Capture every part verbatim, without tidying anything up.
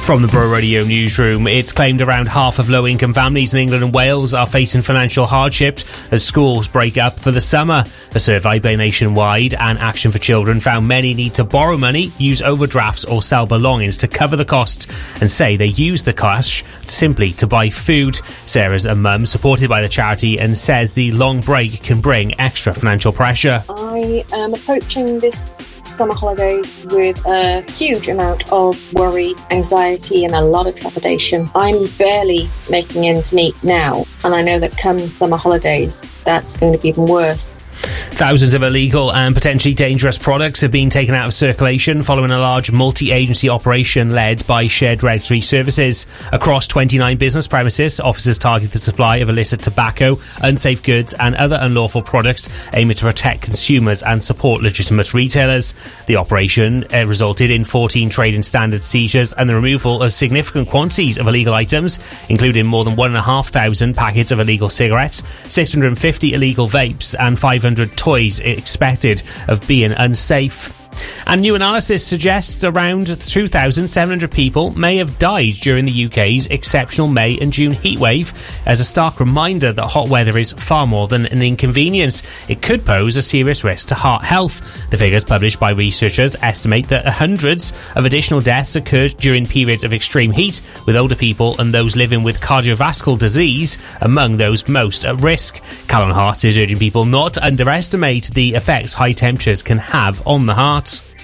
From the Bro Radio newsroom, it's claimed around half of low-income families in England and Wales are facing financial hardship as schools break up for the summer. A survey by Nationwide and Action for Children found many need to borrow money, use overdrafts or sell belongings to cover the costs, and say they use the cash simply to buy food. Sarah's a mum supported by the charity and says the long break can bring extra financial pressure. I am approaching this summer holidays with a huge amount of worry, anxiety and a lot of trepidation. I'm barely making ends meet now, and I know that come summer holidays that's going to be even worse. Thousands of illegal and potentially dangerous products have been taken out of circulation following a large multi-agency operation led by Shared Regulatory Services. Across twenty-nine business premises, officers target the supply of illicit tobacco, unsafe goods and other unlawful products, aiming to protect consumers and support legitimate retailers. The operation uh, resulted in fourteen trading standard seizures and the removal of significant quantities of illegal items, including more than one thousand five hundred packets of illegal cigarettes, six hundred fifty illegal vapes and five hundred toys expected of being unsafe. And new analysis suggests around two thousand seven hundred people may have died during the U K's exceptional May and June heatwave, as a stark reminder that hot weather is far more than an inconvenience. It could pose a serious risk to heart health. The figures published by researchers estimate that hundreds of additional deaths occurred during periods of extreme heat, with older people and those living with cardiovascular disease among those most at risk. Callum Hart is urging people not to underestimate the effects high temperatures can have on the heart.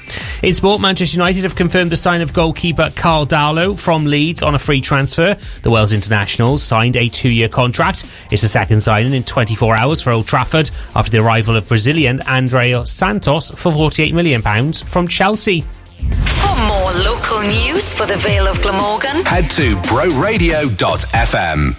In sport, Manchester United have confirmed the sign of goalkeeper Carl Darlow from Leeds on a free transfer. The Wales internationals signed a two-year contract. It's the second signing in twenty-four hours for Old Trafford after the arrival of Brazilian André Santos for forty-eight million pounds from Chelsea. For more local news for the Vale of Glamorgan, head to bro radio dot f m.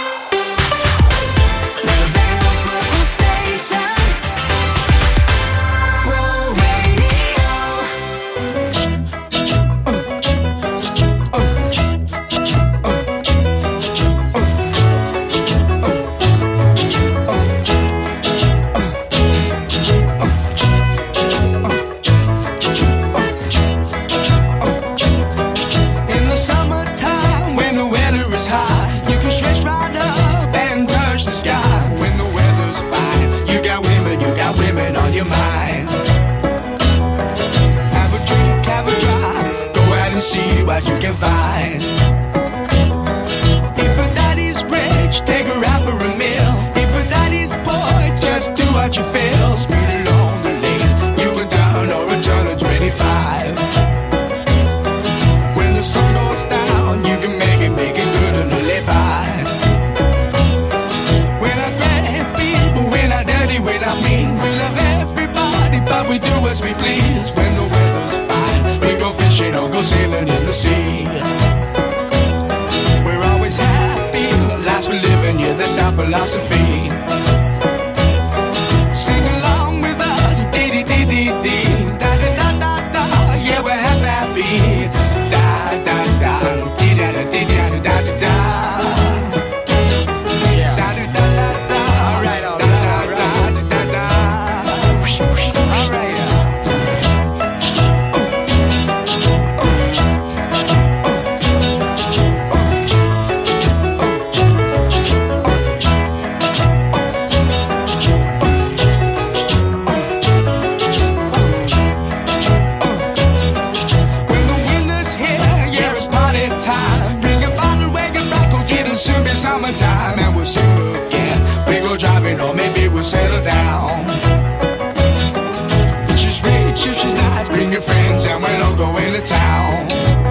See what you can find. If a daddy's rich, take her out for a meal. If a daddy's poor, just do what you feel. Speed along the lane, you can turn or return to twenty-five. When the sun goes down, you can make it, make it good and live by. We're not bad people, we're not dirty, we're not mean. We love everybody, but we do as we please. When the weather's fine, we go fishing or go sailing in the sea. We're always happy, last we're living, yeah, that's our philosophy. Sing along with us, dee-dee-dee-dee-dee, da-da-da-da-da, yeah, we're happy, da-da-da, dee-da-da-dee-da-da-da-da. Summertime and we'll sing again. We go driving or maybe we'll settle down. If she's rich, if she's nice, bring your friends and we'll all go into town.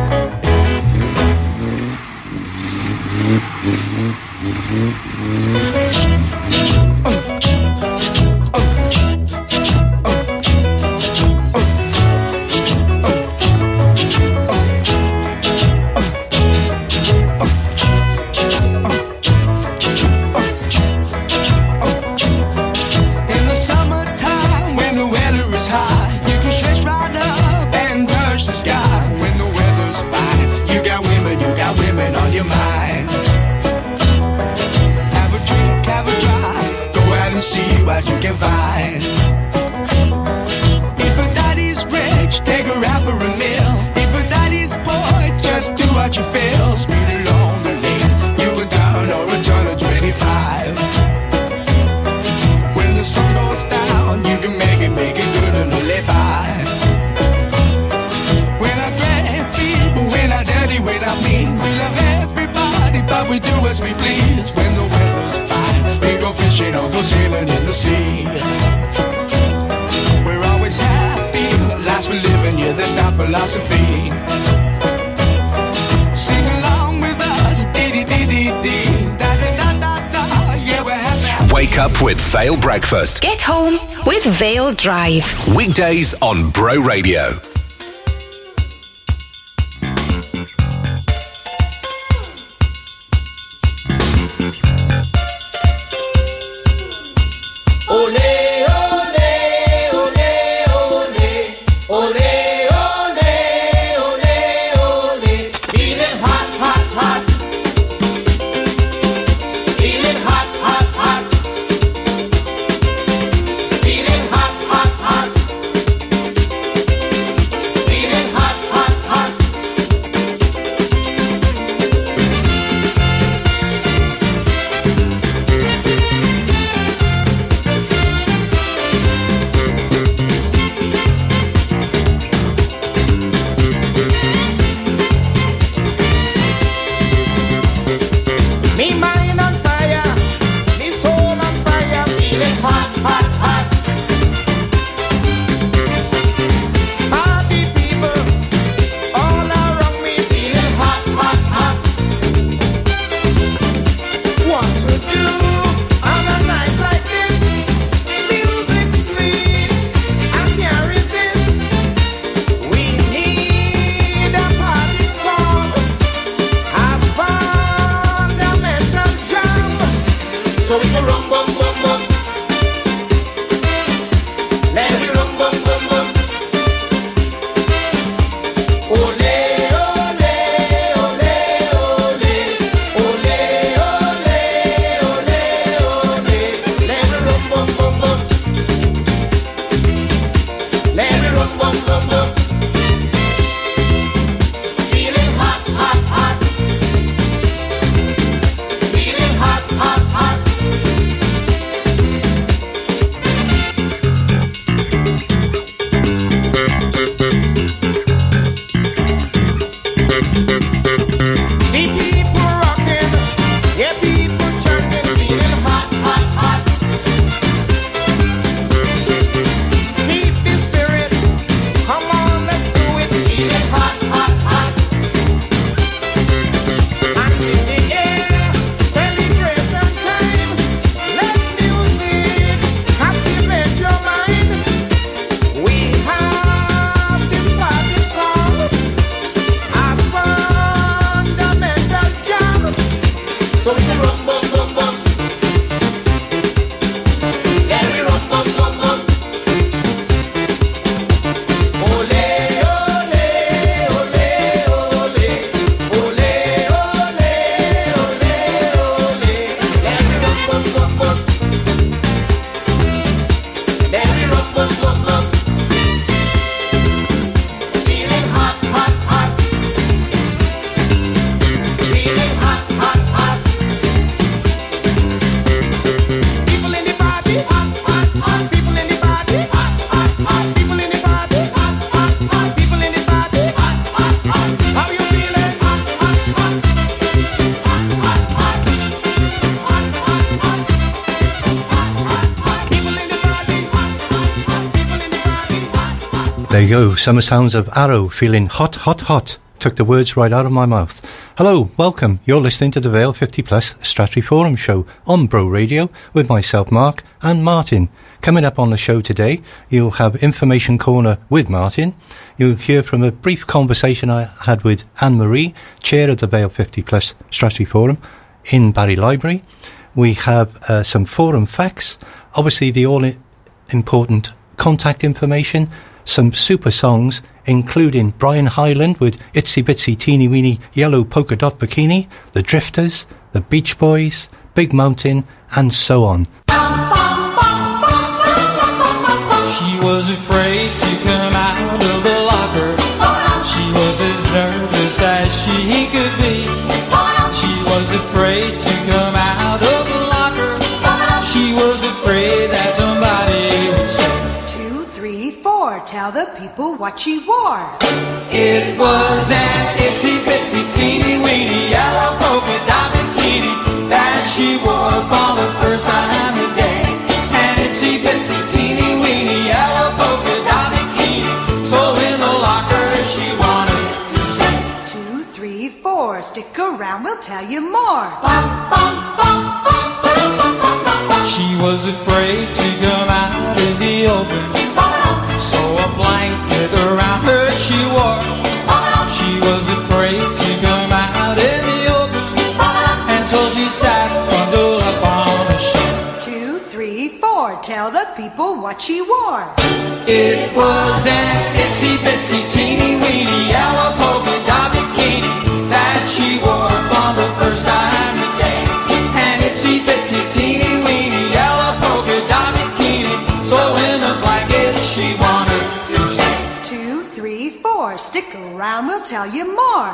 See what you can find. If a daddy's rich, take her out for a meal. If a daddy's poor, just do what you feel. Speed along the lane, you can turn or return to twenty-five. When the sun goes down, you can make it, make it good and live by. When I grab people, when I dirty, when I mean, we love everybody, but we do as we please. When the weather's fine, we go fishing or go sailing in the sea. We're always happy, life's we're living, yeah, that's our philosophy. Sing along with us, dee-dee-dee-dee-dee, da-da-da-da-da, yeah, we're happy. Wake up with Vale Breakfast. Get home with Vale Drive. Weekdays on Bro Radio. There you go, summer sounds of Arrow, feeling hot, hot, hot. Took the words right out of my mouth. Hello, welcome. You're listening to the Vale fifty plus Stratford Forum show on Bro Radio with myself, Mark, and Martin. Coming up on the show today, you'll have Information Corner with Martin. You'll hear from a brief conversation I had with Anne-Marie, chair of the Vale fifty plus Stratford Forum in Barry Library. We have uh, some forum facts, obviously the all-important contact information, some super songs, including Brian Hyland with Itsy Bitsy Teeny Weeny Yellow Polka Dot Bikini, The Drifters, The Beach Boys, Big Mountain, and so on. She was afraid to come out of the locker. She was as nervous as she people what she wore. It was an itsy bitsy teeny weeny yellow polka dot bikini that she wore for the first time today. An itsy bitsy teeny weeny yellow polka dot bikini, so in the locker she wanted to say, Two, three, four, stick around, we'll tell you more. she was afraid to come out in the open, so a blanket around her she wore. She was afraid to come out in the open, and so she sat bundled up on a shelf. Two, three, four, tell the people what she wore. It was an itsy bitsy teeny weeny yellow polka dot bikini that she wore for the first time today. An itsy bitsy teeny weeny yellow polka dot bikini, so in the blanket she wanted to stay. Two, three, four, stick around, we'll tell you more.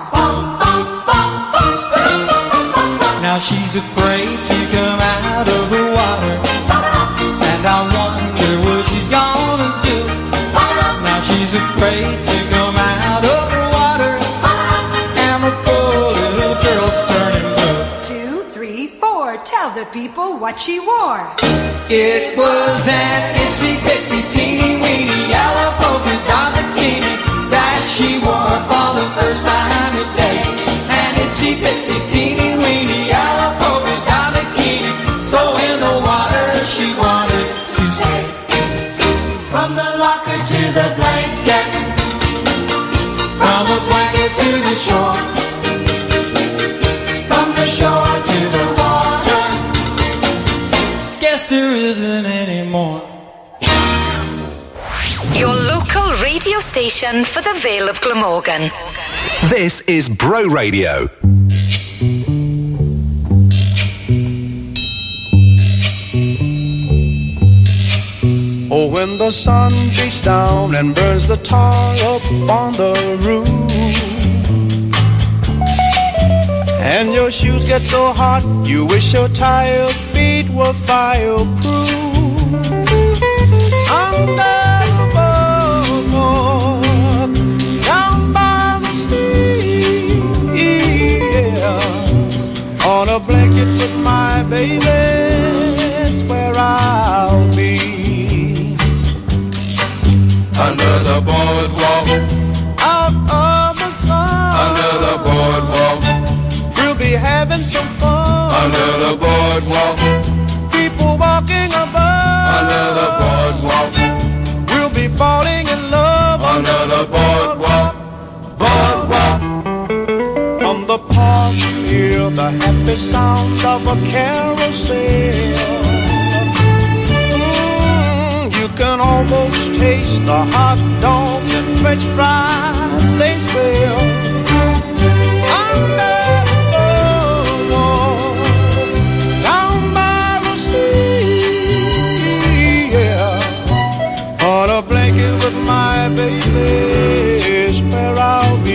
Now she's afraid to come out of the water, and I wonder what she's gonna do. Now she's afraid to come out of the water, and the poor little girl's turning blue. Two, three, four, tell the people what she wore. It was an itsy bitsy teeny weeny yellow polka dot bikini that she wore for the first time today. An itsy bitsy teeny weeny yellow polka dot bikini, so in the water she wanted to stay. From the locker to the blanket, from the blanket to the shore, from the shore to the water, guess there isn't any more. Your local radio station for the Vale of Glamorgan. This is Bro Radio. Oh, when the sun beats down and burns the tar up on the roof, and your shoes get so hot you wish your tired feet were fireproof. Under the boardwalk, down by the street, yeah, on a blanket with my baby, that's where I'll be. Under the boardwalk, out of the sun, under the boardwalk, we'll be having some fun. under the boardwalk, People walking above, under the boardwalk, we'll be falling in love. under the boardwalk, boardwalk. From the park you hear the happy sounds of a carousel. Mm, you can almost taste the hot dogs and French fries they sell. Under the boardwalk, down by the sea, yeah, on a blanket with my baby is where I'll be.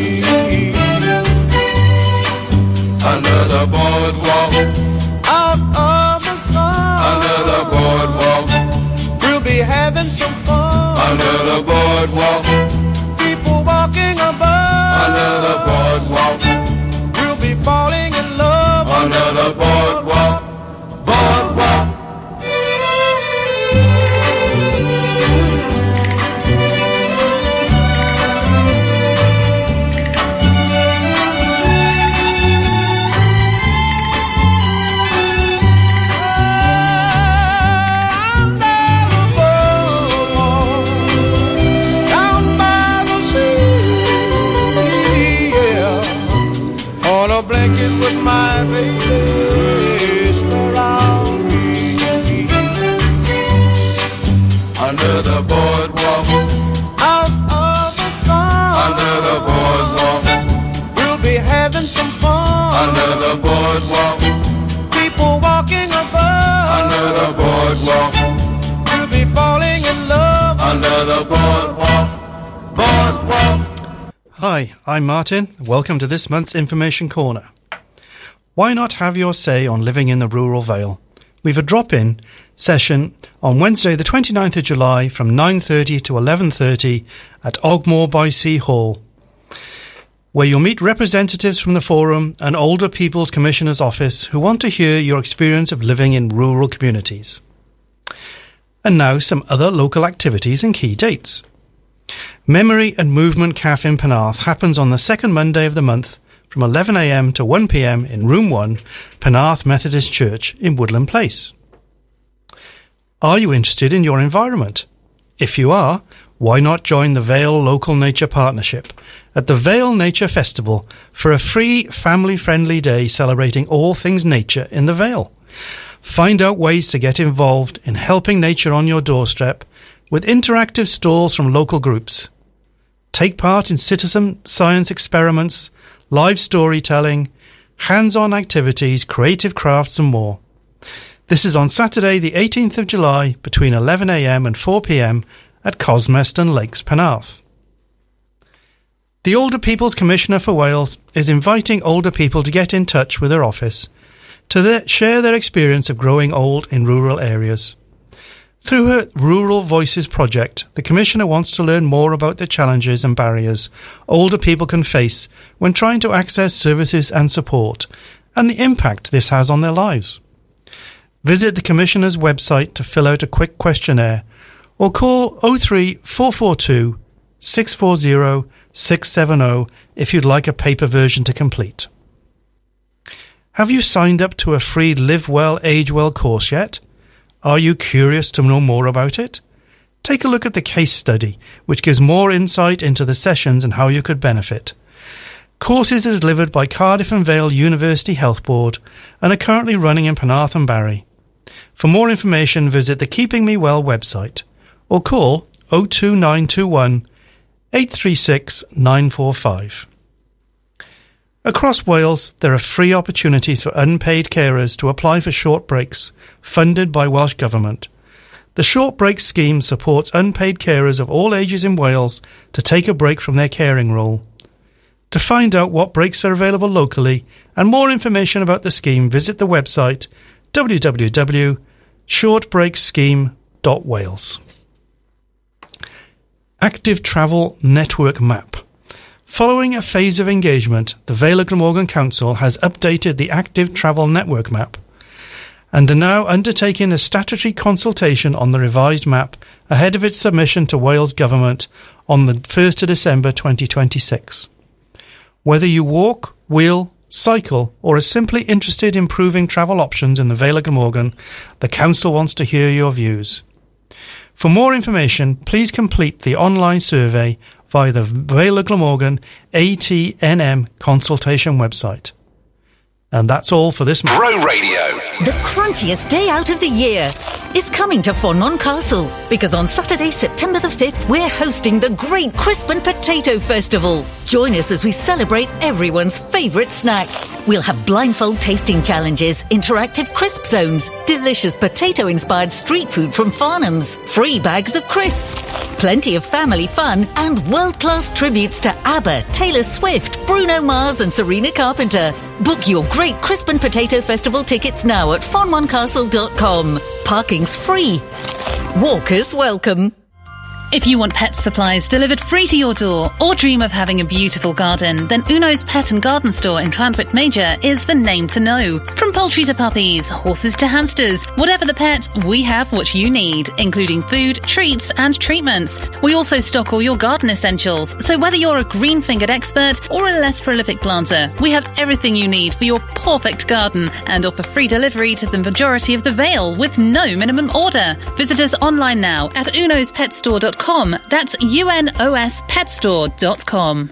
Under the boardwalk, Out of the sun, under the boardwalk, we'll be having some fun. under the boardwalk, People walking above, under the boardwalk, we'll be falling in love. under the boardwalk, boardwalk. Down by the sea, yeah, on a blanket with my baby is where I'll be. Under the boardwalk, Out of the sun, under the boardwalk, we'll be having some fun. under the boardwalk, People walking above, under the boardwalk, we'll be falling in love. under the boardwalk, boardwalk. Hi, I'm Martin. Welcome to this month's Information Corner. Why not have your say on living in the rural Vale? we've a drop-in session on Wednesday the twenty-ninth of July from nine thirty to eleven thirty at Ogmore by Sea Hall, where you'll meet representatives from the Forum and Older People's Commissioner's Office who want to hear your experience of living in rural communities. And now some other local activities and key dates. Memory and Movement Cafe in Penarth happens on the second Monday of the month from eleven a m to one p m in Room one, Penarth Methodist Church in Woodland Place. Are you interested in your environment? If you are, why not join the Vale Local Nature Partnership at the Vale Nature Festival for a free family-friendly day celebrating all things nature in the Vale. Find out ways to get involved in helping nature on your doorstep with interactive stalls from local groups. Take part in citizen science experiments, live storytelling, hands-on activities, creative crafts and more. This is on Saturday the eighteenth of July between eleven a m and four p m at Cosmeston Lakes, Penarth. The Older People's Commissioner for Wales is inviting older people to get in touch with her office to their, share their experience of growing old in rural areas. Through her Rural Voices project, the Commissioner wants to learn more about the challenges and barriers older people can face when trying to access services and support, and the impact this has on their lives. Visit the Commissioner's website to fill out a quick questionnaire, or call oh three four four two, six four zero, six seven zero if you'd like a paper version to complete. Have you signed up to a free Live Well, Age Well course yet? Are you curious to know more about it? Take a look at the case study, which gives more insight into the sessions and how you could benefit. Courses are delivered by Cardiff and Vale University Health Board and are currently running in Penarth and Barry. For more information, visit the Keeping Me Well website or call oh two nine two one, eight three six, nine four five. Across Wales, there are free opportunities for unpaid carers to apply for short breaks, funded by Welsh Government. The Short Break Scheme supports unpaid carers of all ages in Wales to take a break from their caring role. To find out what breaks are available locally and more information about the scheme, visit the website w w w dot short break scheme dot wales. Active Travel Network Map. Following a phase of engagement, the Vale of Glamorgan Council has updated the Active Travel Network Map and are now undertaking a statutory consultation on the revised map ahead of its submission to Wales Government on the first of December twenty twenty-six. Whether you walk, wheel, cycle or are simply interested in improving travel options in the Vale of Glamorgan, the Council wants to hear your views. For more information, please complete the online survey via the Vale of Glamorgan A T N M consultation website. And that's all for this month. Bro Radio. The crunchiest day out of the year is coming to Fonmon Castle because on Saturday, September the fifth, we're hosting the Great Crisp and Potato Festival. Join us as we celebrate everyone's favourite snack. We'll have blindfold tasting challenges, interactive crisp zones, delicious potato-inspired street food from Farnham's, free bags of crisps, plenty of family fun, and world-class tributes to ABBA, Taylor Swift, Bruno Mars and Serena Carpenter. Book your Great Crisp and Potato Festival tickets now at fonmon castle dot com. Parking's free. Walkers welcome. If you want pet supplies delivered free to your door or dream of having a beautiful garden, then Uno's Pet and Garden Store in Llantwit Major is the name to know. From poultry to puppies, horses to hamsters, whatever the pet, we have what you need, including food, treats and treatments. We also stock all your garden essentials, so whether you're a green-fingered expert or a less prolific planter, we have everything you need for your perfect garden and offer free delivery to the majority of the Vale with no minimum order. Visit us online now at unos pet store dot com. That's U N O S pet store dot com.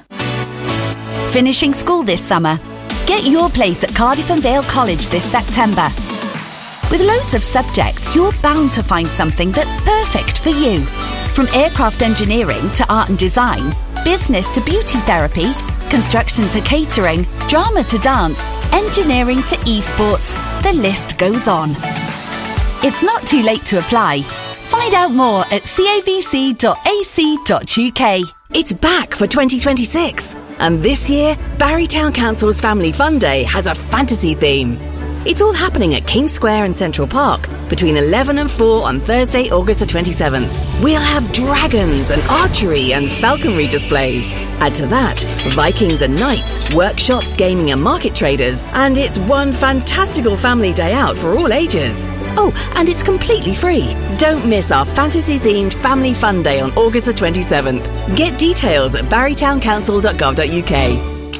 Finishing school this summer? Get your place at Cardiff and Vale College this September. With loads of subjects, you're bound to find something that's perfect for you. From aircraft engineering to art and design, business to beauty therapy, construction to catering, drama to dance, engineering to esports, the list goes on. It's not too late to apply. Find out more at c a v c dot a c dot u k. It's back for twenty twenty-six. And this year, Barry Town Council's Family Fun Day has a fantasy theme. It's all happening at King Square in Central Park between eleven and four on Thursday, August the twenty-seventh. We'll have dragons and archery and falconry displays. Add to that, Vikings and knights, workshops, gaming and market traders, and it's one fantastical family day out for all ages. Oh, and it's completely free. Don't miss our fantasy-themed Family Fun Day on August the twenty-seventh. Get details at barrytown council dot gov dot U K.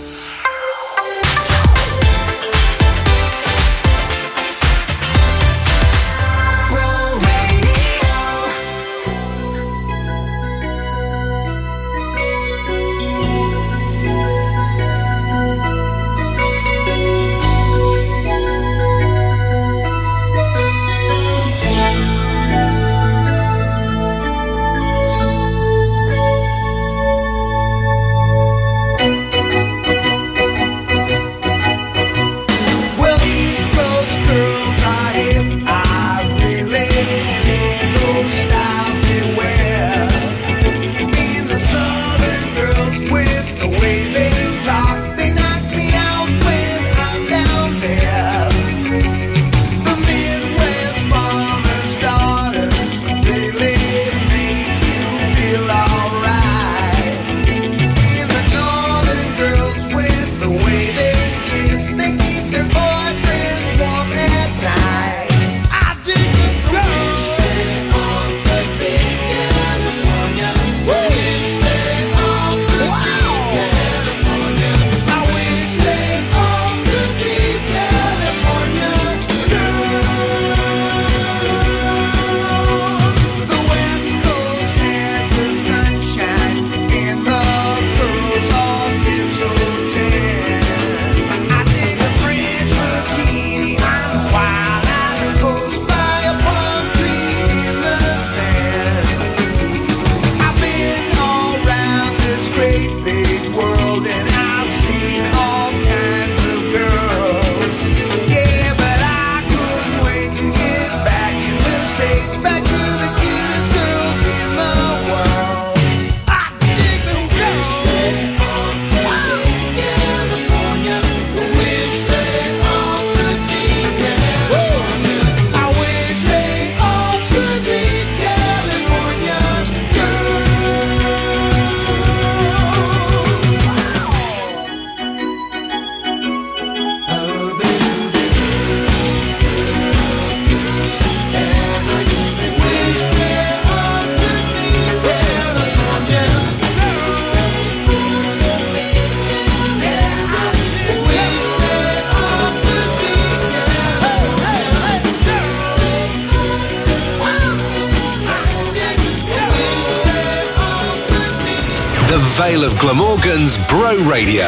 The Vale of Glamorgan's Bro Radio.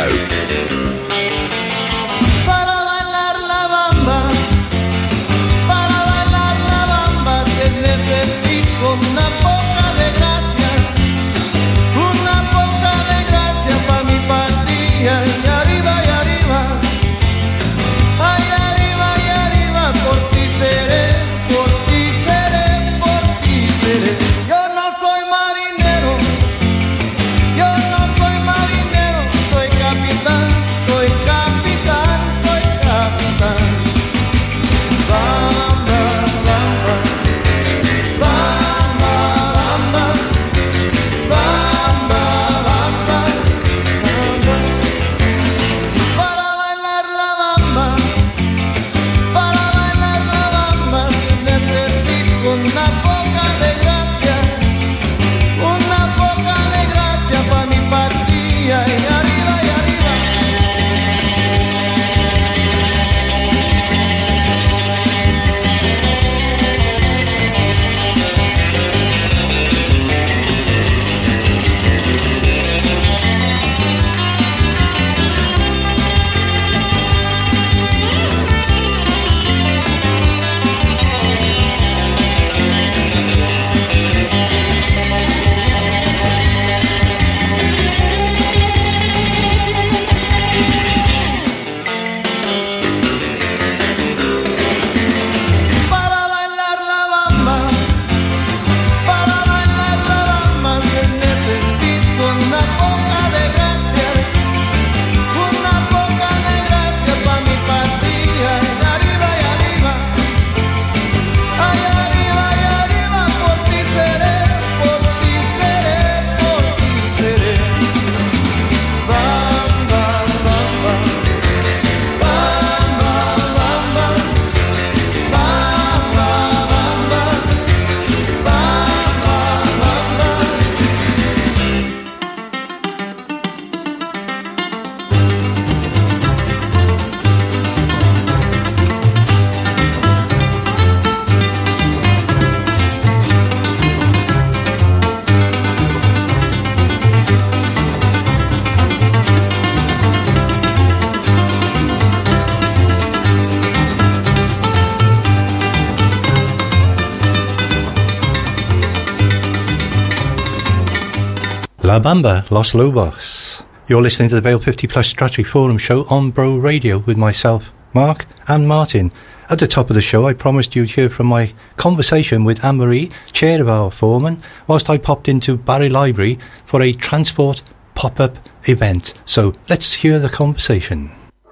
Para bailar la bamba, para bailar la bamba, que necesito una poca de gracia, una poca de gracia pa' mi patria. Y arriba, y arriba, ay, arriba, y arriba, por ti seré, por ti seré, por ti seré. Yo no soy marinero, yo no soy marinero, soy capitán, soy La Bamba, Los Lobos. You're listening to the Vale fifty Plus Strattery Forum show on Bro Radio with myself, Mark and Martin. At the top of the show, I promised you'd hear from my conversation with Anne-Marie, chair of our foreman, whilst I popped into Barry Library for a transport pop-up event. So let's hear the conversation.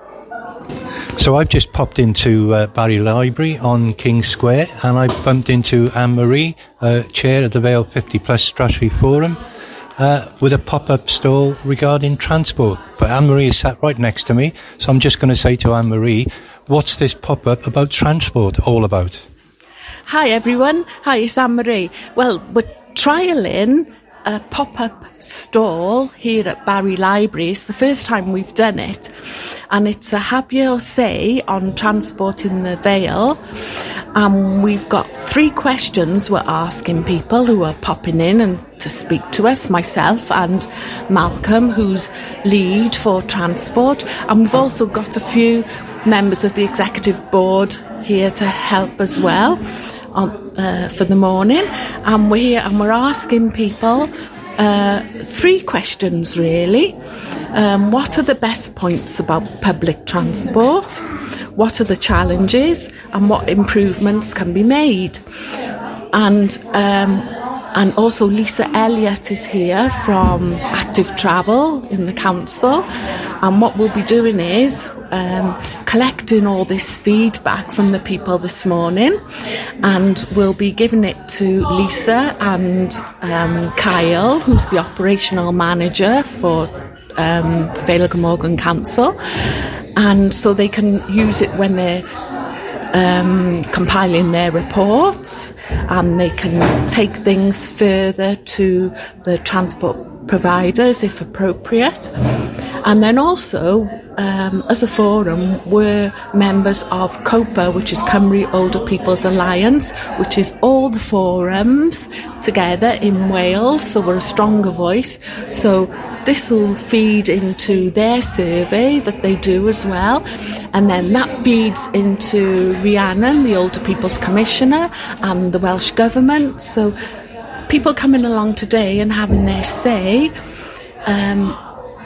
So I've just popped into uh, Barry Library on King Square, and I bumped into Anne-Marie, uh, chair of the Vale fifty Plus Strattery Forum, uh, with a pop-up stall regarding transport. But Anne-Marie is sat right next to me, so I'm just going to say to Anne-Marie, what's this pop-up about transport all about? Hi everyone, hi, it's Anne-Marie. Well, we're trialling a pop-up stall here at Barry Library. It's the first time we've done it, and it's a have your say on transport in the Vale. Um, we've got three questions we're asking people who are popping in and to speak to us, myself and Malcolm, who's lead for transport, and we've also got a few members of the executive board here to help as well on, uh, for the morning. And we're here and we're asking people uh, three questions really. Um, what are the best points about public transport? What are the challenges? And what improvements can be made? And um, and also Lisa Elliott is here from Active Travel in the council, and what we'll be doing is um, collecting all this feedback from the people this morning, and we'll be giving it to Lisa and um, Kyle, who's the operational manager for um, Vale of Glamorgan Council, and so they can use it when they're Um, compiling their reports, and they can take things further to the transport providers if appropriate. And then also, um, as a forum, we're members of COPA, which is Cymru Older People's Alliance, which is all the forums together in Wales, so we're a stronger voice. So this will feed into their survey that they do as well, and then that feeds into Rhiannon, the Older People's Commissioner, and the Welsh Government. So people coming along today and having their say um,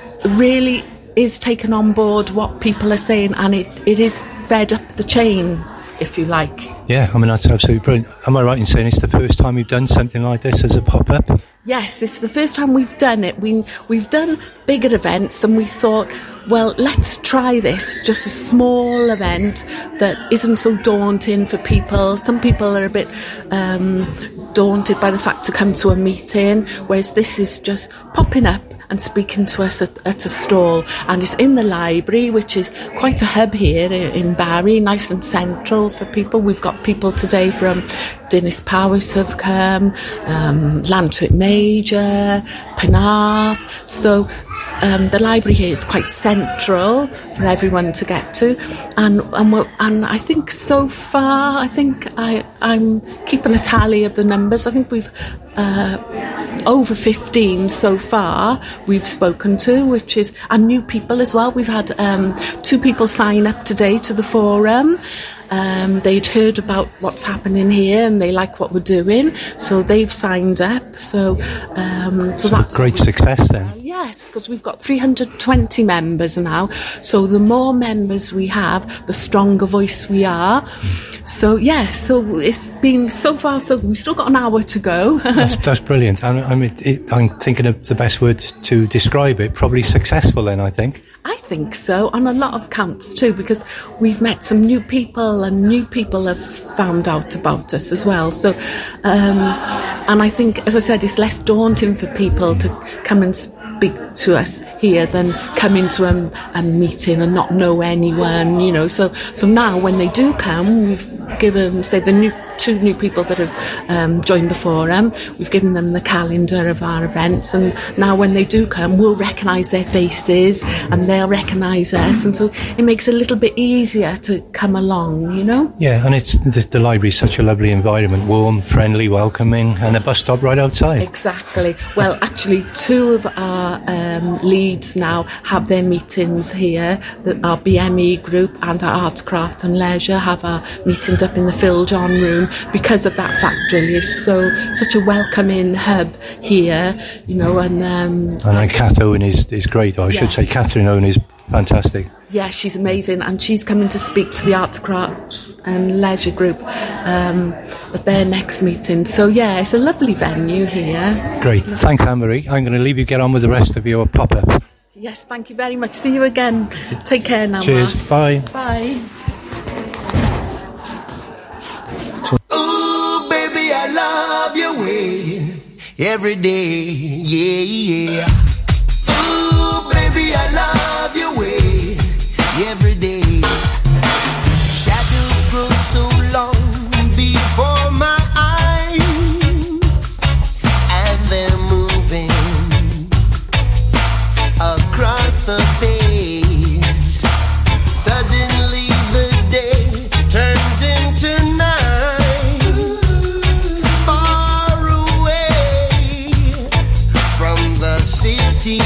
really is taken on board what people are saying, and it, it is fed up the chain, if you like. Yeah, I mean, that's absolutely brilliant. Am I right in saying it's the first time you've done something like this as a pop-up? Yes, this is the first time we've done it. We, we've done bigger events, and we thought, well, let's try this, just a small event that isn't so daunting for people. Some people are a bit um, daunted by the fact to come to a meeting, whereas this is just popping up and speaking to us at, at a stall, and it's in the library, which is quite a hub here in Barry, nice and central for people. We've got people today from Dinas Powys have come, um, Llantwit Major, Penarth, so Um, the library here is quite central for everyone to get to, and and, we're, and I think so far, I think I, I'm keeping a tally of the numbers. I think we've uh, over fifteen so far we've spoken to, which is, and new people as well. We've had um, two people sign up today to the forum. Um, they'd heard about what's happening here and they like what we're doing, so they've signed up. So, um, so, so that's great success then. Yes, because we've got three hundred twenty members now. So the more members we have, the stronger voice we are. So yeah, so it's been so far. So we've still got an hour to go. that's, that's brilliant. I, I mean, it, I'm thinking of the best word to describe it. Probably successful then, I think. I think so, on a lot of counts too, because we've met some new people, and new people have found out about us as well. So, um, and I think, as I said, it's less daunting for people to come and speak to us here than come into a, a meeting and not know anyone, you know. So, so now when they do come, we've given, say, the new two new people that have um, joined the forum, we've given them the calendar of our events, and now when they do come, we'll recognise their faces and they'll recognise us, and so it makes it a little bit easier to come along, you know. Yeah, and it's the, the library's such a lovely environment, warm, friendly, welcoming, and a bus stop right outside. Exactly. Well, actually, two of our um, leads now have their meetings here. The, our B M E group and our Arts, Craft and Leisure have our meetings up in the Phil John room. because of that fact, really. It's so such a welcoming hub here, you know, and um, and then Kath Owen is, is great, or I yes. should say Catherine Owen is fantastic. Yeah, she's amazing, and she's coming to speak to the Arts, Crafts and Leisure Group um, at their next meeting. So yeah, it's a lovely venue here. Great, thanks Anne-Marie. I'm going to leave you get on with the rest of your pop-up. Yes, thank you very much. See you again. Take care now. Cheers, Mark. bye. Bye. Ooh, baby, I love your way every day, yeah, yeah. Ooh, baby, I love your way every day. Shadows grow so long before my eyes, and they're moving across the page. Suddenly the day turns into night, far away from the city.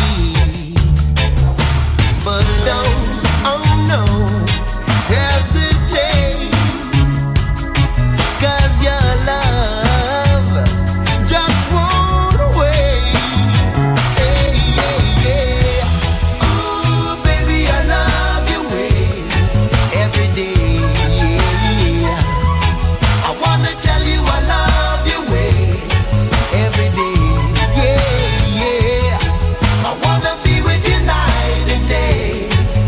But don't, oh no, hesitate, 'cause your love just won't wait. Hey, yeah, yeah. Ooh, baby, I love your way every day. Yeah. I wanna tell you I love your way every day. Yeah, yeah. I wanna be with you night and day.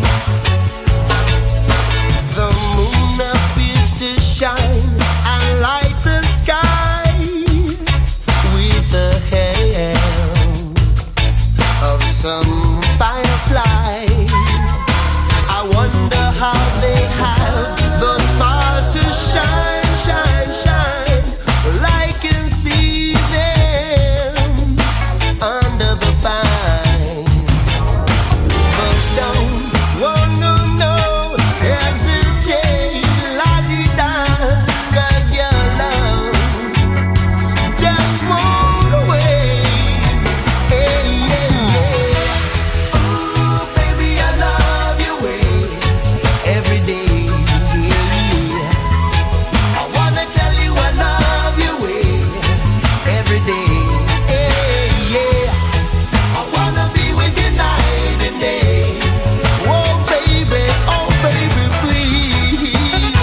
The moon appears to shine and light the sky with the help of some firefly. I wonder how they have the power to shine, shine, shine. Well, I can see them under the pine. But don't, oh no, no, hesitate, la-di-da, 'cause your love just won't wait. Hey, yeah, yeah. Ooh, baby, I love your way every day. Yeah. I wanna tell you I love your way every day. Hey, yeah. I wanna be with you night and day. Oh baby, oh baby, please.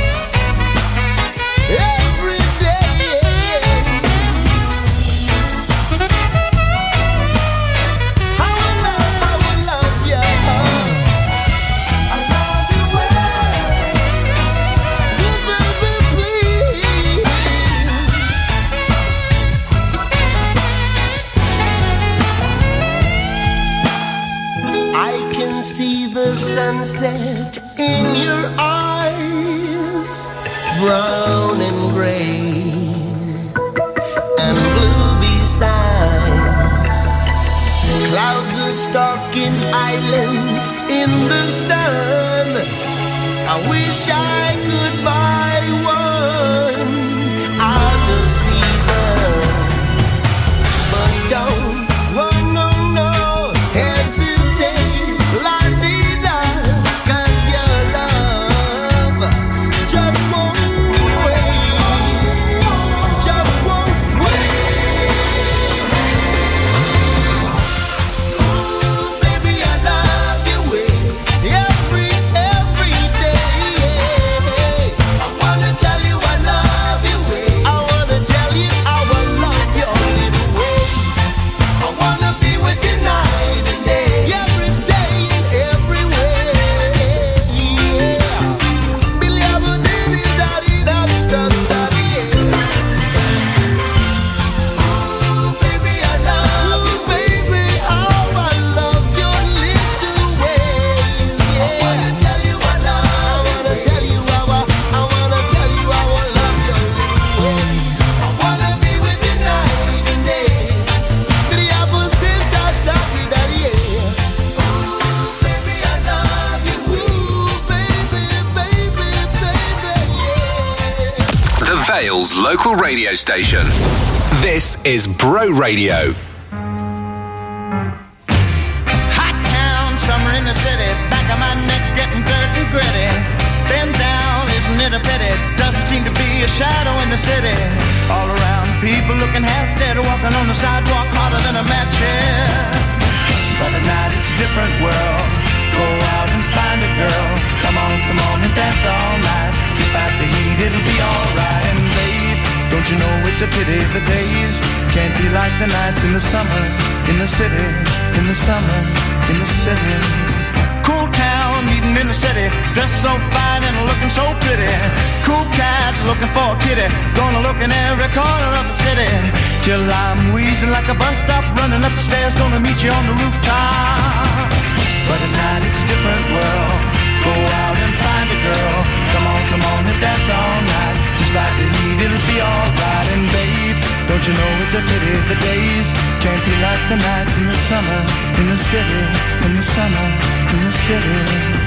Every day. I will love, I will love you. I love you well. Oh baby, please. I can see the sunset in your eyes, brown and gray and blue besides. Clouds are stalking islands in the sun. I wish I could buy one out of season. But don't, oh no, no, hesitate, la-di-da, 'cause your love just won't wait, just won't wait. Ooh, baby, I love your way every, every day. I wanna tell you I love your way. I wanna tell you I will love your little ways. I wanna be with you night and day, every day and everywhere. Yeah. Billy, I will diddy daddy that stuff daddy. Ooh, baby, I love you, baby. Oh, I love your little ways. Yeah. I wanna tell you I love. I wanna tell you I will. I wanna tell you I will love your little ways. I wanna be with you night and day. Billy, I will sit that daddy daddy. Ooh, baby, I love you. Ooh, baby, baby, baby, yeah. The Vale's local radio station. This is Bro Radio. Hot town, summer in the city, back of my neck getting dirt and gritty. Been down, isn't it a pity? Doesn't seem to be a shadow in the city. All around, people looking half dead, walking on the sidewalk harder than a match head. But at night it's a different world. Go out and find a girl. Come on, come on and dance all night. Despite the heat, it'll be alright. And babe, don't you know it's a pity the days can't be like the nights in the summer, in the city, in the summer, in the city. Cool town, meeting in the city, dressed so fine and looking so pretty. Cool cat, looking for a kitty, gonna look in every corner of the city. Till I'm wheezing like a bus stop, running up the stairs, gonna meet you on the rooftop. But at night it's a different world. Go out and find a girl. Come on, come on and dance all night. Despite the heat, it'll be alright. And babe, don't you know it's a pity the days can't be like the nights in the summer, in the city, in the summer, in the city.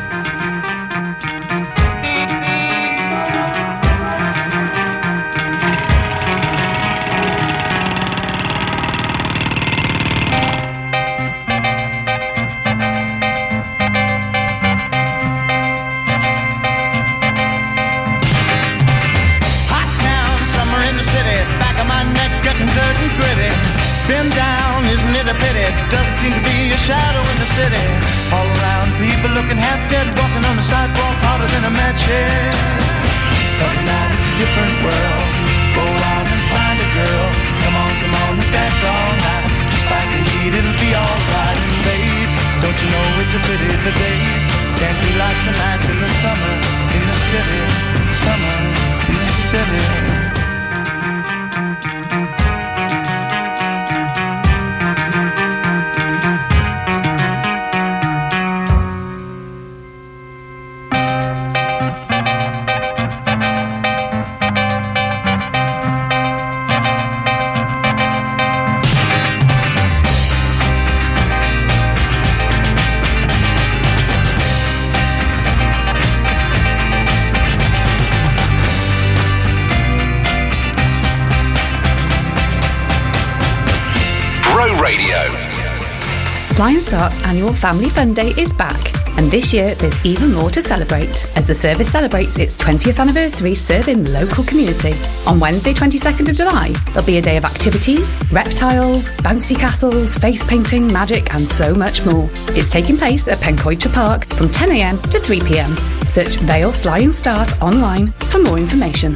Doesn't seem to be a shadow in the city. All around, people looking half dead, walking on the sidewalk harder than a match head. But now it's a different world. Go out and find a girl. Come on, come on and dance all night. Despite the heat, it'll be alright. And babe, don't you know it's a pity the days can't be like the nights in the summer, in the city, summer, in the city. Flying Start's annual Family Fun Day is back, and this year there's even more to celebrate as the service celebrates its twentieth anniversary serving the local community. On Wednesday twenty-second of July, there'll be a day of activities, reptiles, bouncy castles, face painting, magic and so much more. It's taking place at Pencoedra Park from ten a m to three p m. Search Vale Flying Start online for more information.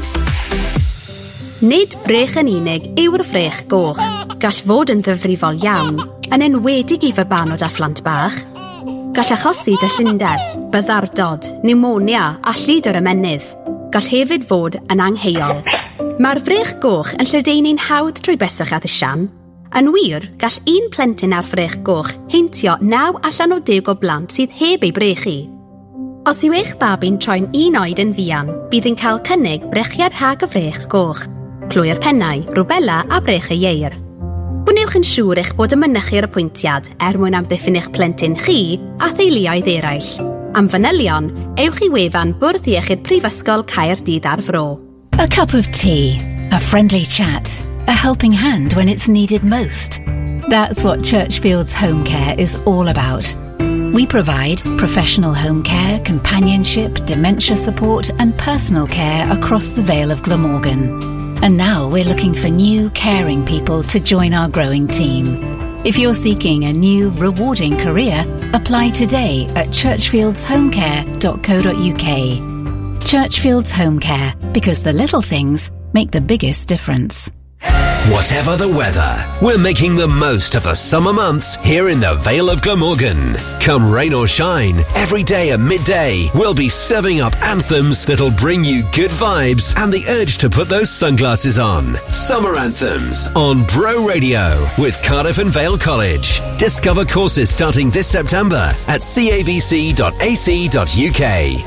Nid brech yn unig yw'r frech goch. Gall fod yn ddyfrifol iawn, yn enwedig i fabanod a phlant bach. Gall achosi dyllundeb, byddardod, pneumonia a llyd o'r ymennydd. Gall hefyd fod yn angheuol. Mae'r frech goch yn lledaenu'n hawdd trwy besach addisian. Yn wir, gall un plentyn ar frech goch heintio naw allan o deg o blant sydd heb ei brechu. Os yw eich babi'n troi'n un oed yn fuan, bydd yn cael cynnig brechiad rhag y frech goch, clwyr pennau, rwbela a brech y ieir. Bwnewch yn siŵr eich bod yn mynychu'r apwyntiad er mwyn amddiffyn eich plentyn chi a theuluoedd eraill. Am fanylion, ewch i wefan Bwrdd Iechyd Prifysgol Caerdydd ar Fro. A cup of tea, a friendly chat, a helping hand when it's needed most. That's what Churchfield's Home Care is all about. We provide professional home care, companionship, dementia support and personal care across the Vale of Glamorgan. And now we're looking for new, caring people to join our growing team. If you're seeking a new, rewarding career, apply today at churchfields home care dot co dot u k. Churchfield's Home Care, because the little things make the biggest difference. Whatever the weather, we're making the most of the summer months here in the Vale of Glamorgan. Come rain or shine, every day at midday, we'll be serving up anthems that'll bring you good vibes and the urge to put those sunglasses on. Summer Anthems on Bro Radio with Cardiff and Vale College. Discover courses starting this September at c a v c dot a c dot u k.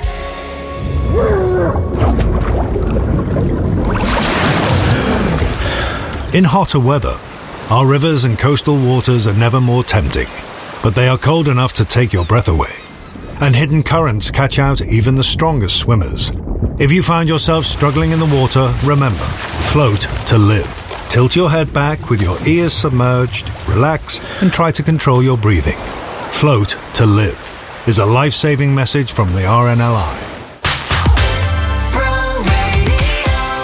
In hotter weather, our rivers and coastal waters are never more tempting, but they are cold enough to take your breath away. And hidden currents catch out even the strongest swimmers. If you find yourself struggling in the water, remember, float to live. Tilt your head back with your ears submerged, relax, and try to control your breathing. Float to live is a life-saving message from the R N L I.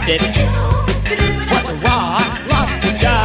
left it. Was a raw lobster.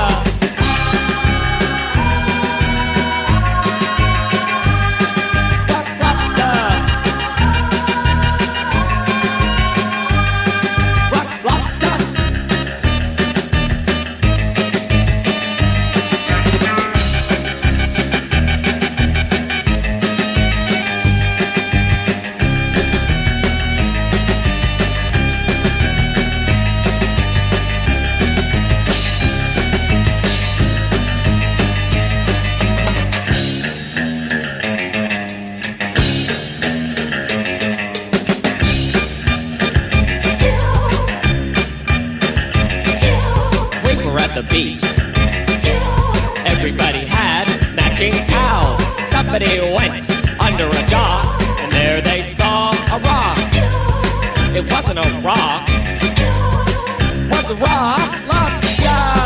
Beach. Everybody had matching towels. Somebody went under a dock, and there they saw a rock. It wasn't a rock, it was a rock lobster.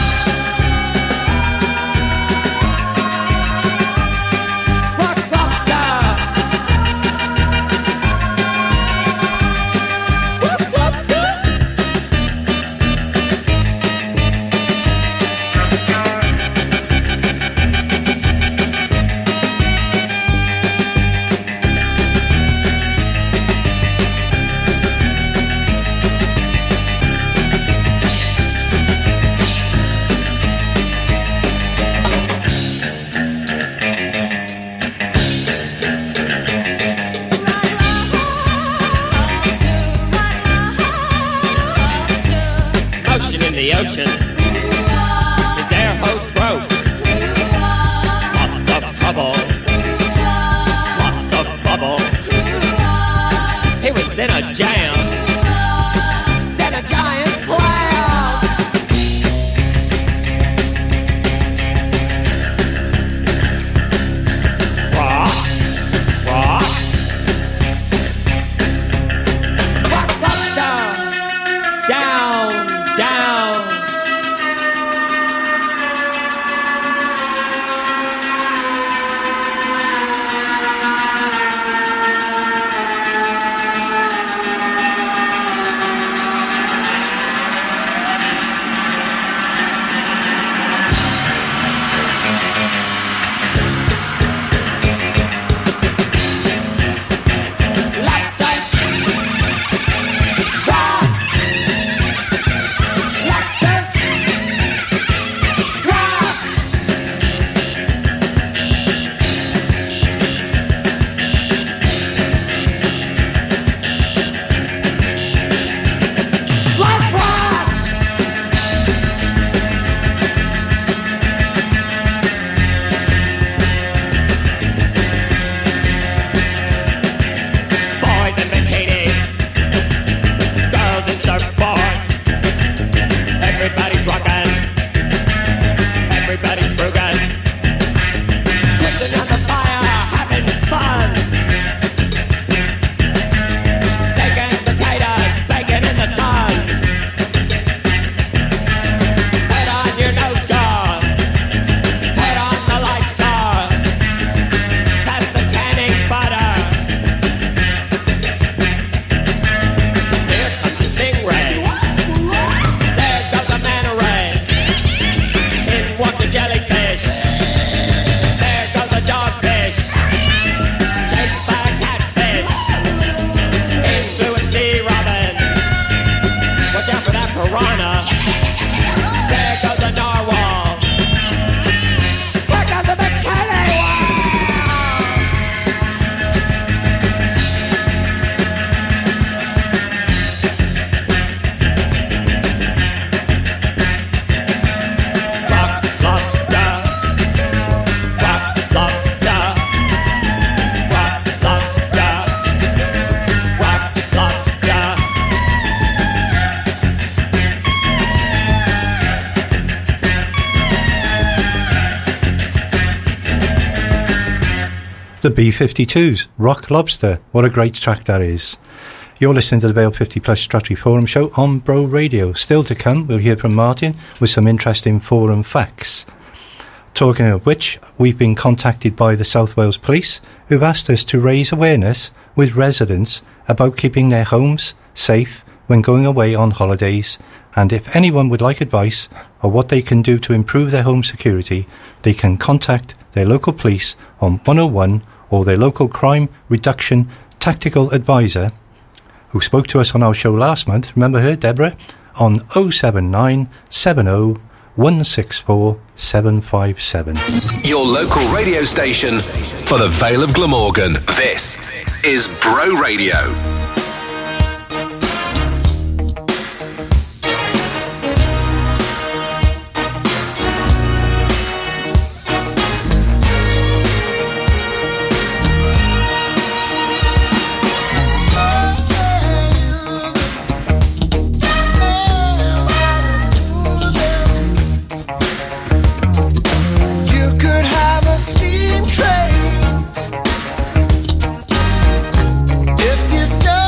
The ocean, his air hose broke. Lots of trouble, lots of bubble. He was in a jam, set a giant cloud. Rock, rock, rock, rock, down, down, down. The B fifty-twos, Rock Lobster. What a great track that is. You're listening to the Vale fifty Plus Stratford Forum show on Bro Radio. Still to come, we'll hear from Martin with some interesting forum facts. Talking of which, we've been contacted by the South Wales Police, who've asked us to raise awareness with residents about keeping their homes safe when going away on holidays, and if anyone would like advice on what they can do to improve their home security, they can contact their local police on one oh one or their local crime reduction tactical advisor, who spoke to us on our show last month. Remember her, Deborah? On oh seven nine seven oh one six four seven five seven. Your local radio station for the Vale of Glamorgan. This is Bro Radio. If you don't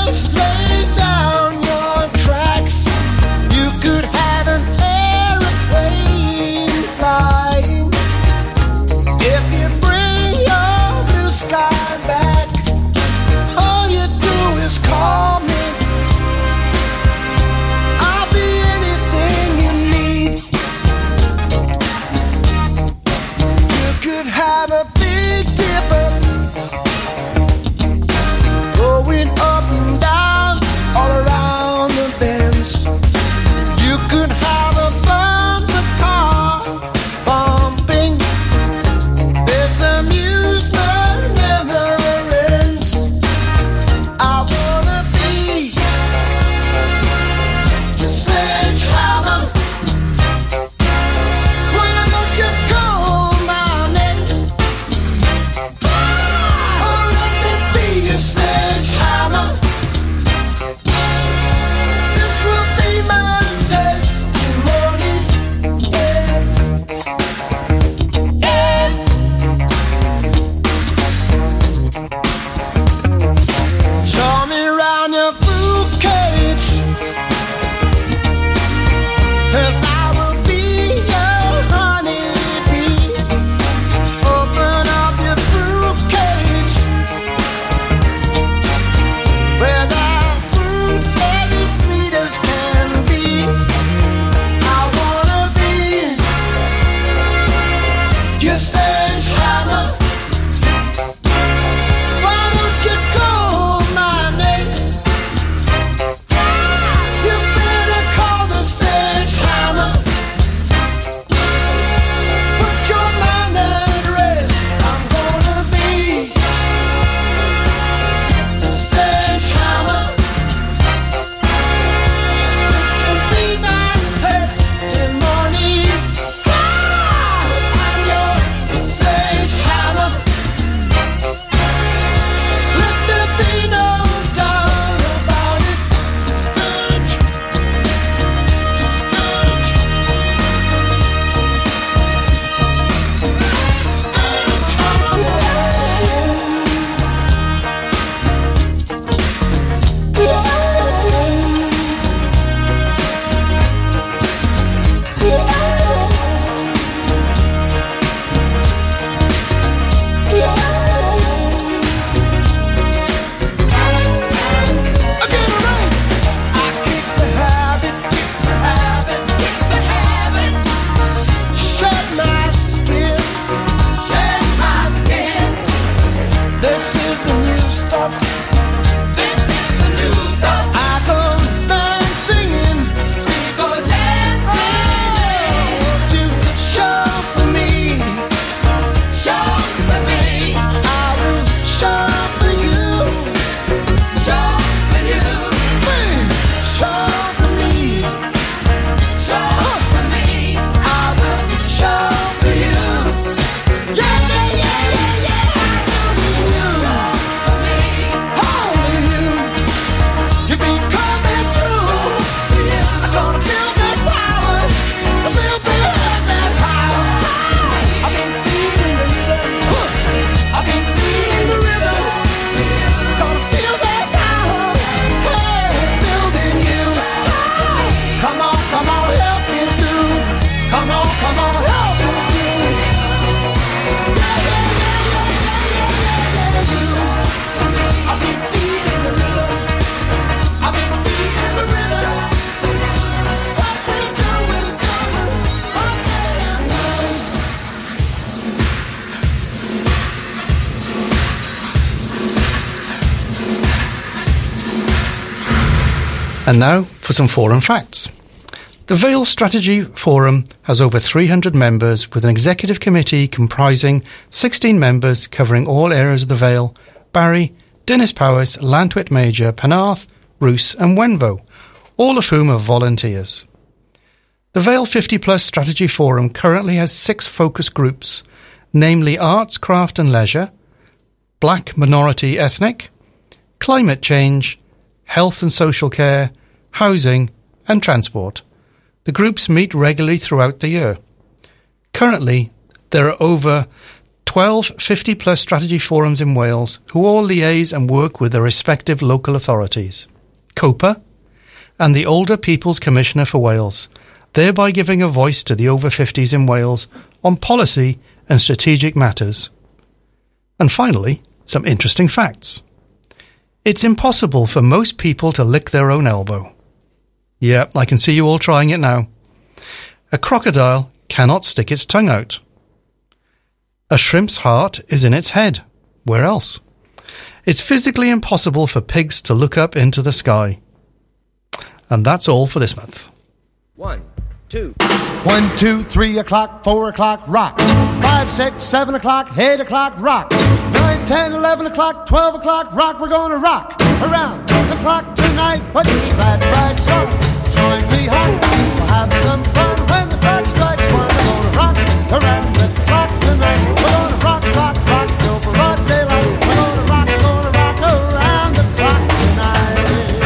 And now for some forum facts. The Vale Strategy Forum has over three hundred members with an executive committee comprising sixteen members covering all areas of the Vale, Barry, Dinas Powys, Llantwit Major, Penarth, Roos and Wenvo, all of whom are volunteers. The Vale fifty plus Strategy Forum currently has six focus groups, namely Arts, Craft and Leisure, Black Minority Ethnic, Climate Change, Health and Social Care, Housing and Transport. The groups meet regularly throughout the year. Currently, there are over twelve fifty plus strategy forums in Wales who all liaise and work with their respective local authorities, COPA and the Older People's Commissioner for Wales, thereby giving a voice to the over fifties in Wales on policy and strategic matters. And finally, some interesting facts. It's impossible for most people to lick their own elbow. Yeah, I can see you all trying it now. A crocodile cannot stick its tongue out. A shrimp's heart is in its head. Where else? It's physically impossible for pigs to look up into the sky. And that's all for this month. One, two. One, two, three o'clock, four o'clock, rock. Five, six, seven o'clock, eight o'clock, rock. Nine, ten, eleven o'clock, twelve o'clock, rock. We're gonna rock around the clock tonight. Put your glad rags on, join me home. We'll have some fun when the clock strikes one. We're gonna rock around the clock tonight. We're gonna rock, rock, rock till broad daylight. We're gonna rock, gonna rock around the clock tonight.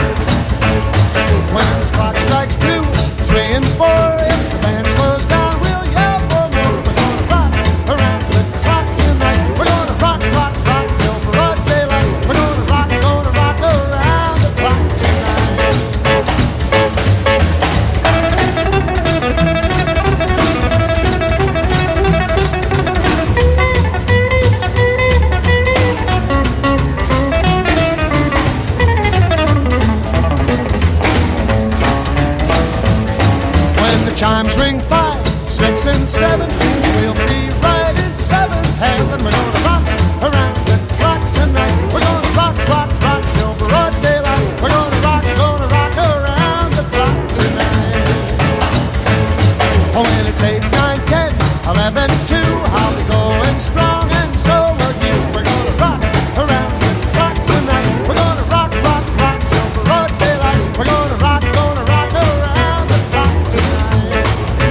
When the clock strikes two, three and four, if the band slows down, we'll yell for more. We're gonna rock around the clock tonight. We're gonna rock, rock, rock till broad daylight. We're gonna rock, gonna rock around the clock tonight. When the chimes ring five, six and seven, we'll be right in seventh heaven. We're gonna rock around the clock tonight. We're gonna rock, rock, rock till broad daylight. We're gonna rock, gonna rock around the clock tonight. Oh, when it's eight, nine, ten, eleven, two, I'll be going strong and so will you. We're gonna rock around the clock tonight. We're gonna rock, rock, rock till broad daylight. We're gonna rock, gonna rock around the clock tonight.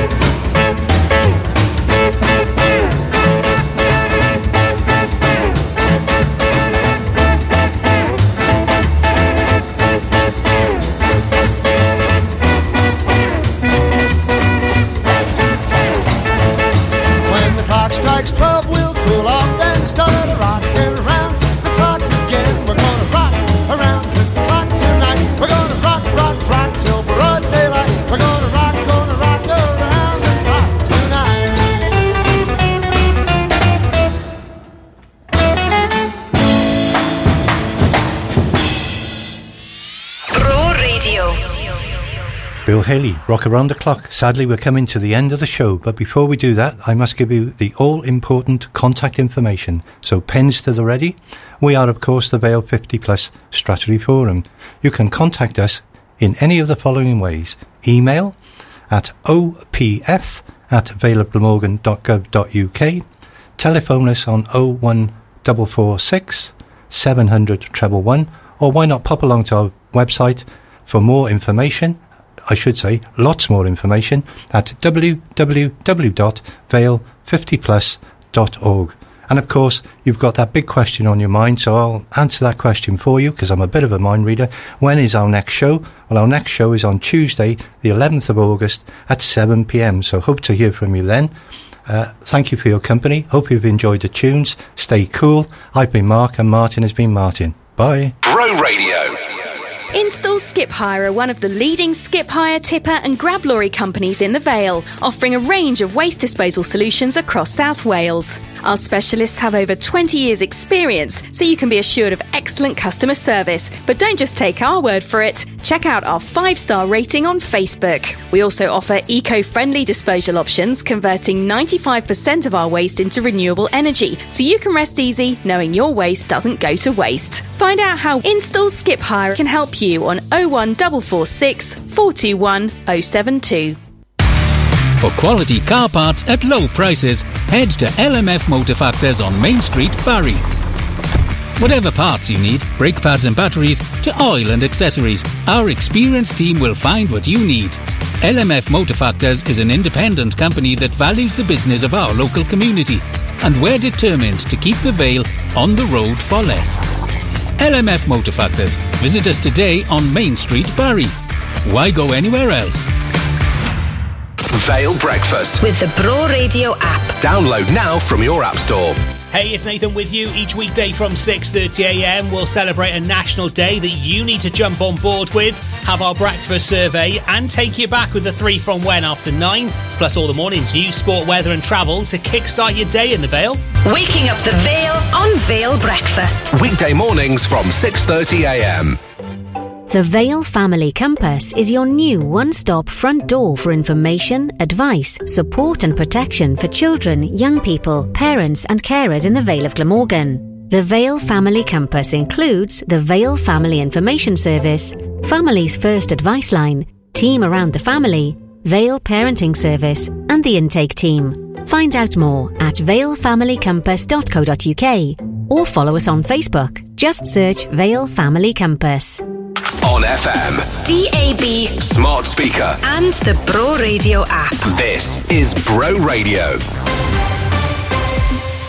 When the clock strikes twelve, we'll cool off, then start rocking around the clock again. We're gonna rock around the clock tonight. We're gonna rock, rock, rock till broad daylight. We're gonna rock, gonna rock around the clock tonight. Bro Radio. Bill Haley, Rock Around the Clock. Sadly, we're coming to the end of the show, but before we do that, I must give you the all-important contact information. So pens to the ready. We are, of course, the Vale fifty plus Strategy Forum. You can contact us in any of the following ways. Email at o p f at vale of glamorgan dot gov dot u k. Telephone us on oh one four four six, seven hundred, one one one, or why not pop along to our website for more information, I should say lots more information, at w w w dot vale fifty plus dot org. And of course, you've got that big question on your mind, so I'll answer that question for you because I'm a bit of a mind reader. When is our next show? Well, our next show is on Tuesday, the eleventh of August at seven p m, so hope to hear from you then. Uh, thank you for your company. Hope you've enjoyed the tunes. Stay cool. I've been Mark and Martin has been Martin. Bye. Bro Radio. Install Skip Hire are one of the leading skip hire, tipper and grab lorry companies in the Vale, offering a range of waste disposal solutions across South Wales. Our specialists have over twenty years experience, so you can be assured of excellent customer service. But don't just take our word for it. Check out our five-star rating on Facebook. We also offer eco-friendly disposal options, converting ninety-five percent of our waste into renewable energy, so you can rest easy knowing your waste doesn't go to waste. Find out how Install Skip Hire can help you on oh one four four six, four two one, oh seven two. For quality car parts at low prices, head to L M F Motor Factors on Main Street, Barry. Whatever parts you need, brake pads and batteries, to oil and accessories, our experienced team will find what you need. L M F Motor Factors is an independent company that values the business of our local community, and we're determined to keep the Vale on the road for less. L M F Motor Factors. Visit us today on Main Street, Barry. Why go anywhere else? Vale Breakfast with the Bro Radio app. Download now from your app store. Hey, it's Nathan with you. Each weekday from six thirty a m we'll celebrate a national day that you need to jump on board with, have our breakfast survey, and take you back with the three from when after nine, plus all the morning's news, sport, weather and travel to kickstart your day in the Vale. Waking up the Vale on Vale Breakfast. Weekday mornings from six thirty a m. The Vale Family Compass is your new one-stop front door for information, advice, support and protection for children, young people, parents and carers in the Vale of Glamorgan. The Vale Family Compass includes the Vale Family Information Service, Family's First Advice Line, Team Around the Family, Vale Parenting Service and the Intake Team. Find out more at vale family compass dot co dot uk or follow us on Facebook. Just search Vale Family Compass. On F M, D A B, smart speaker and the Bro Radio app. This is Bro Radio.